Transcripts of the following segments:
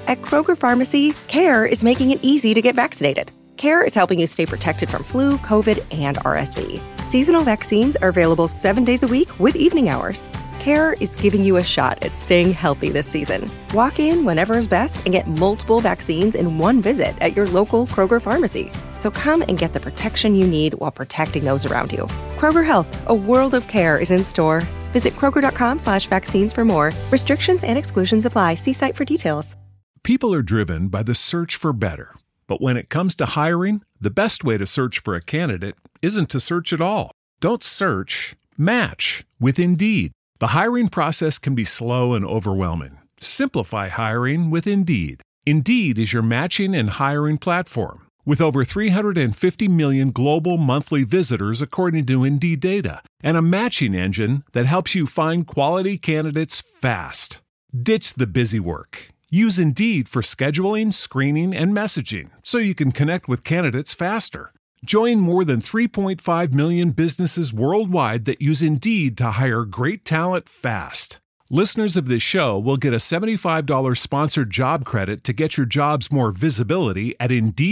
At Kroger Pharmacy, CARE is making it easy to get vaccinated. CARE is helping you stay protected from flu, COVID, and RSV. Seasonal vaccines are available 7 days a week with evening hours. CARE is giving you a shot at staying healthy this season. Walk in whenever is best and get multiple vaccines in one visit at your local Kroger Pharmacy. So come and get the protection you need while protecting those around you. Kroger Health, a world of care is in store. Visit Kroger.com/vaccines for more. Restrictions and exclusions apply. See site for details. People are driven by the search for better. But when it comes to hiring, the best way to search for a candidate isn't to search at all. Don't search, match with Indeed. The hiring process can be slow and overwhelming. Simplify hiring with Indeed. Indeed is your matching and hiring platform. With over 350 million global monthly visitors according to Indeed data, and a matching engine that helps you find quality candidates fast. Ditch the busy work. Use Indeed for scheduling, screening, and messaging so you can connect with candidates faster. Join more than 3.5 million businesses worldwide that use Indeed to hire great talent fast. Listeners of this show will get a $75 sponsored job credit to get your jobs more visibility at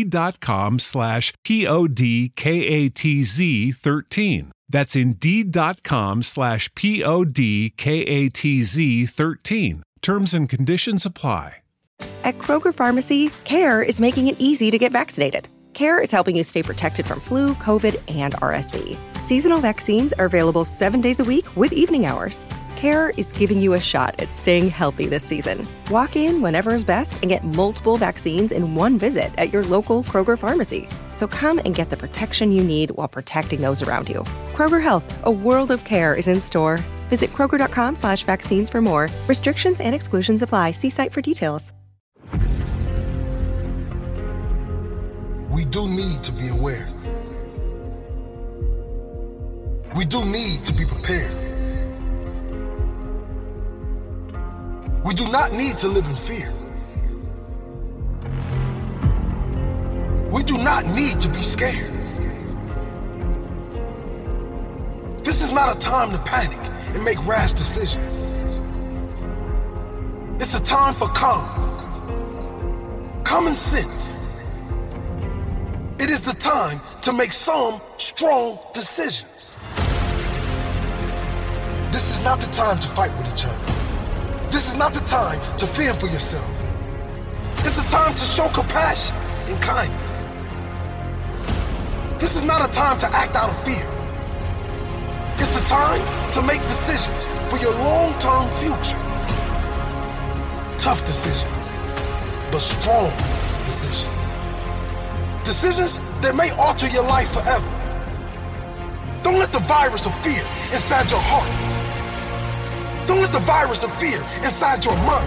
Indeed.com/PODKATZ13. That's Indeed.com/PODKATZ13. Terms and conditions apply. At Kroger Pharmacy, CARE is making it easy to get vaccinated. CARE is helping you stay protected from flu, COVID, and RSV. Seasonal vaccines are available 7 days a week with evening hours. CARE is giving you a shot at staying healthy this season. Walk in whenever is best and get multiple vaccines in one visit at your local Kroger Pharmacy. So come and get the protection you need while protecting those around you. Kroger Health, a world of care is in store. Visit Kroger.com/vaccines for more. Restrictions and exclusions apply. See site for details. We do need to be aware. We do need to be prepared. We do not need to live in fear. We do not need to be scared. This is not a time to panic and make rash decisions. It's a time for common sense. It is the time to make some strong decisions. This is not the time to fight with each other. This is not the time to fear for yourself. It's a time to show compassion and kindness. This is not a time to act out of fear. It's a time to make decisions for your long-term future. Tough decisions, but strong decisions. Decisions that may alter your life forever. Don't let the virus of fear inside your heart. Don't let the virus of fear inside your mind.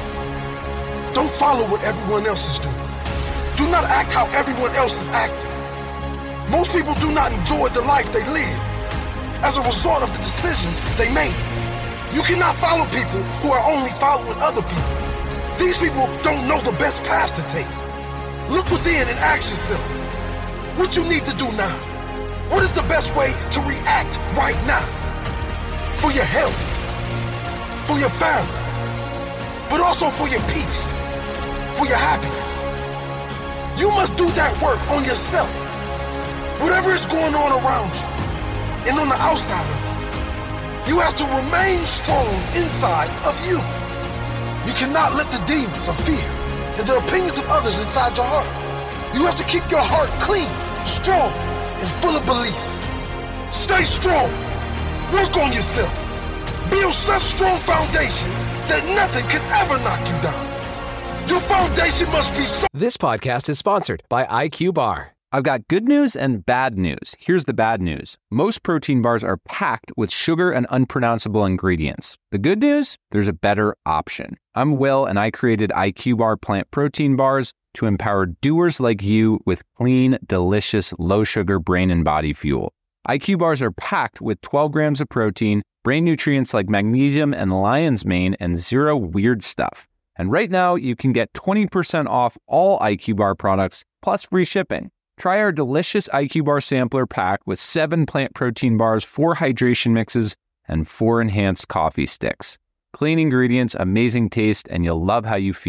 Don't follow what everyone else is doing. Do not act how everyone else is acting. Most people do not enjoy the life they live as a result of the decisions they made. You cannot follow people who are only following other people. These people don't know the best path to take. Look within and ask yourself, what you need to do now? What is the best way to react right now? For your health, for your family, but also for your peace, for your happiness. You must do that work on yourself. Whatever is going on around you and on the outside of you, you have to remain strong inside of you. You cannot let the demons of fear and the opinions of others inside your heart. You have to keep your heart clean, strong, and full of belief. Stay strong. Work on yourself. Build such strong foundation that nothing can ever knock you down. Your foundation must be so. This podcast is sponsored by IQ Bar. I've got good news and bad news. Here's the bad news. Most protein bars are packed with sugar and unpronounceable ingredients. The good news? There's a better option. I'm Will, and I created IQ Bar plant protein bars to empower doers like you with clean, delicious, low-sugar brain and body fuel. IQ Bars are packed with 12 grams of protein, brain nutrients like magnesium and lion's mane, and zero weird stuff. And right now, you can get 20% off all IQ Bar products, plus free shipping. Try our delicious IQ Bar sampler pack with 7 plant protein bars, 4 hydration mixes, and 4 enhanced coffee sticks. Clean ingredients, amazing taste, and you'll love how you feel.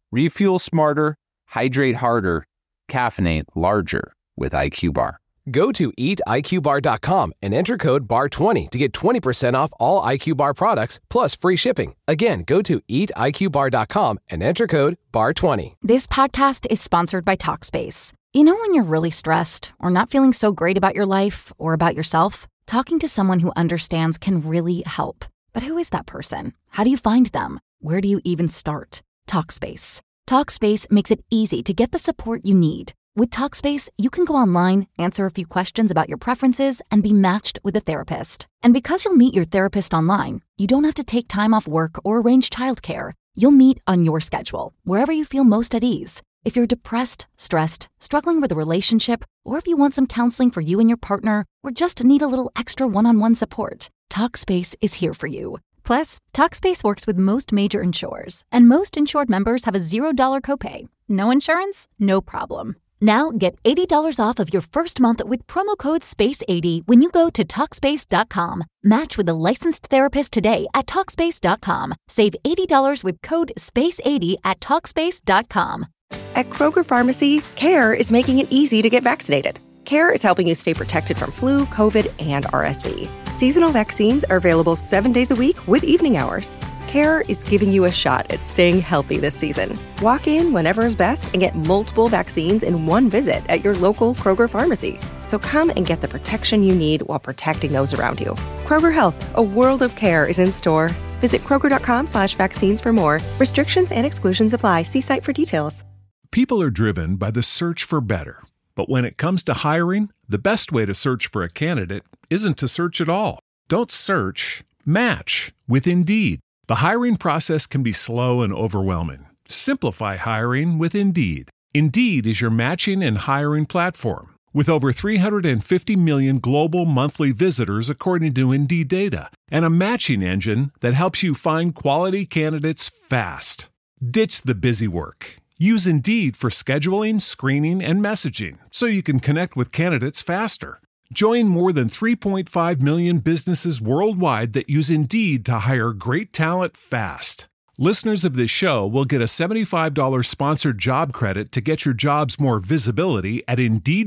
Refuel smarter, hydrate harder, caffeinate larger with IQ Bar. Go to eatiqbar.com and enter code BAR20 to get 20% off all IQ Bar products plus free shipping. Again, go to eatiqbar.com and enter code BAR20. This podcast is sponsored by Talkspace. You know when you're really stressed or not feeling so great about your life or about yourself? Talking to someone who understands can really help. But who is that person? How do you find them? Where do you even start? Talkspace. Talkspace makes it easy to get the support you need. With Talkspace, you can go online, answer a few questions about your preferences, and be matched with a therapist. And because you'll meet your therapist online, you don't have to take time off work or arrange childcare. You'll meet on your schedule, wherever you feel most at ease. If you're depressed, stressed, struggling with a relationship, or if you want some counseling for you and your partner, or just need a little extra one-on-one support, Talkspace is here for you. Plus, Talkspace works with most major insurers, and most insured members have a $0 copay. No insurance? No problem. Now get $80 off of your first month with promo code SPACE80 when you go to Talkspace.com. Match with a licensed therapist today at Talkspace.com. Save $80 with code SPACE80 at Talkspace.com. At Kroger Pharmacy, CARE is making it easy to get vaccinated. CARE is helping you stay protected from flu, COVID, and RSV. Seasonal vaccines are available 7 days a week with evening hours. CARE is giving you a shot at staying healthy this season. Walk in whenever is best and get multiple vaccines in one visit at your local Kroger Pharmacy. So come and get the protection you need while protecting those around you. Kroger Health, a world of care, is in store. Visit Kroger.com/vaccines for more. Restrictions and exclusions apply. See site for details. People are driven by the search for better. But when it comes to hiring, the best way to search for a candidate isn't to search at all. Don't search, match with Indeed. The hiring process can be slow and overwhelming. Simplify hiring with Indeed. Indeed is your matching and hiring platform. With over 350 million global monthly visitors according to Indeed data, and a matching engine that helps you find quality candidates fast. Ditch the busy work. Use Indeed for scheduling, screening, and messaging so you can connect with candidates faster. Join more than 3.5 million businesses worldwide that use Indeed to hire great talent fast. Listeners of this show will get a $75 sponsored job credit to get your jobs more visibility at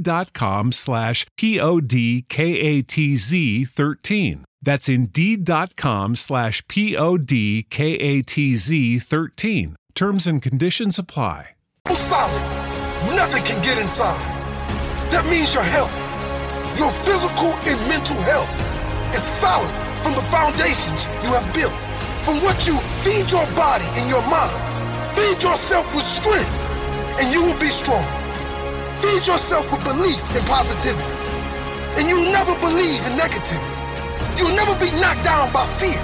Indeed.com/PODKATZ13. That's Indeed.com/PODKATZ13. Terms and conditions apply. Solid. Nothing can get inside. That means your health, your physical and mental health, is solid from the foundations you have built. From what you feed your body and your mind. Feed yourself with strength, and you will be strong. Feed yourself with belief and positivity, and you will never believe in negativity. You'll never be knocked down by fear.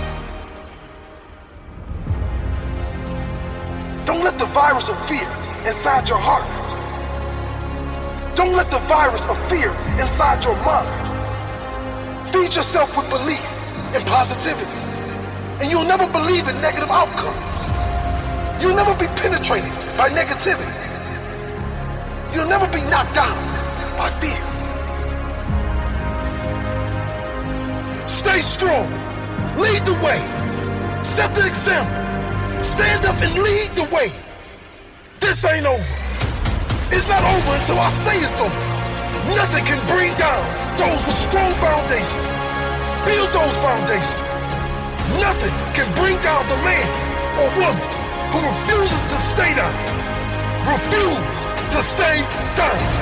Don't let the virus of fear inside your heart. Don't let the virus of fear inside your mind. Feed yourself with belief and positivity, and you'll never believe in negative outcomes. You'll never be penetrated by negativity. You'll never be knocked down by fear. Stay strong. Lead the way. Set the example. Stand up and lead the way. This ain't over. It's not over until I say it's over. Nothing can bring down those with strong foundations. Build those foundations. Nothing can bring down the man or woman who refuses to stay down. Refuse to stay down.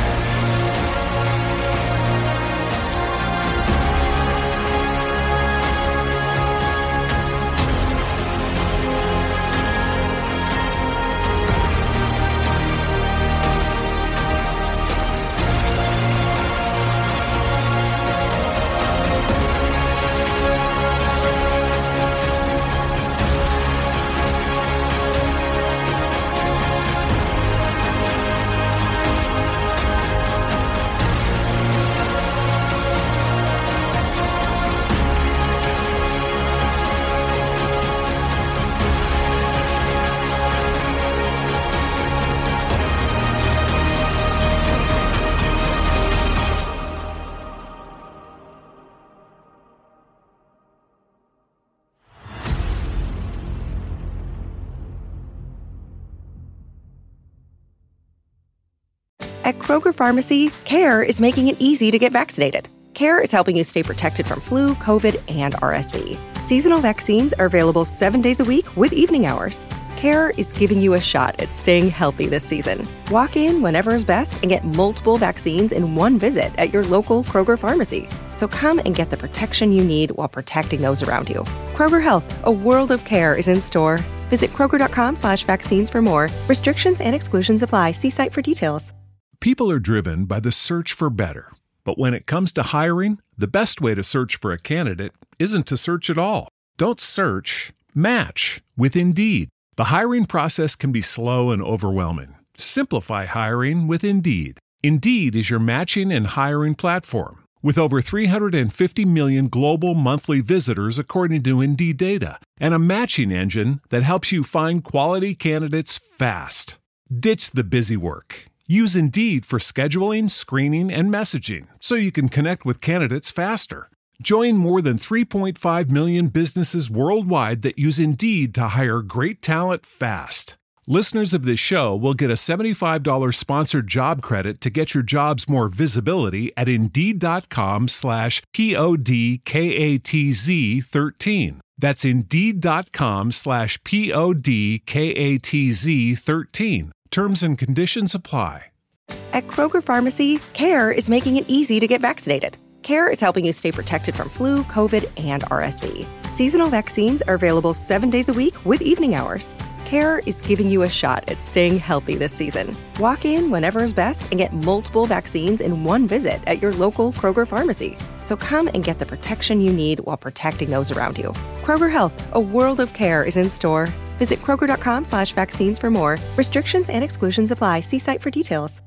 At Kroger Pharmacy, CARE is making it easy to get vaccinated. CARE is helping you stay protected from flu, COVID, and RSV. Seasonal vaccines are available 7 days a week with evening hours. CARE is giving you a shot at staying healthy this season. Walk in whenever is best and get multiple vaccines in one visit at your local Kroger Pharmacy. So come and get the protection you need while protecting those around you. Kroger Health, a world of care is in store. Visit Kroger.com/vaccines for more. Restrictions and exclusions apply. See site for details. People are driven by the search for better. But when it comes to hiring, the best way to search for a candidate isn't to search at all. Don't search, match with Indeed. The hiring process can be slow and overwhelming. Simplify hiring with Indeed. Indeed is your matching and hiring platform. With over 350 million global monthly visitors according to Indeed data, and a matching engine that helps you find quality candidates fast. Ditch the busy work. Use Indeed for scheduling, screening, and messaging so you can connect with candidates faster. Join more than 3.5 million businesses worldwide that use Indeed to hire great talent fast. Listeners of this show will get a $75 sponsored job credit to get your jobs more visibility at Indeed.com/PODKATZ13. That's Indeed.com/PODKATZ13. Terms and conditions apply. At Kroger Pharmacy, CARE is making it easy to get vaccinated. CARE is helping you stay protected from flu, COVID, and RSV. Seasonal vaccines are available 7 days a week with evening hours. CARE is giving you a shot at staying healthy this season. Walk in whenever is best and get multiple vaccines in one visit at your local Kroger Pharmacy. So come and get the protection you need while protecting those around you. Kroger Health, a world of care is in store. Visit Kroger.com/vaccines for more. Restrictions and exclusions apply. See site for details.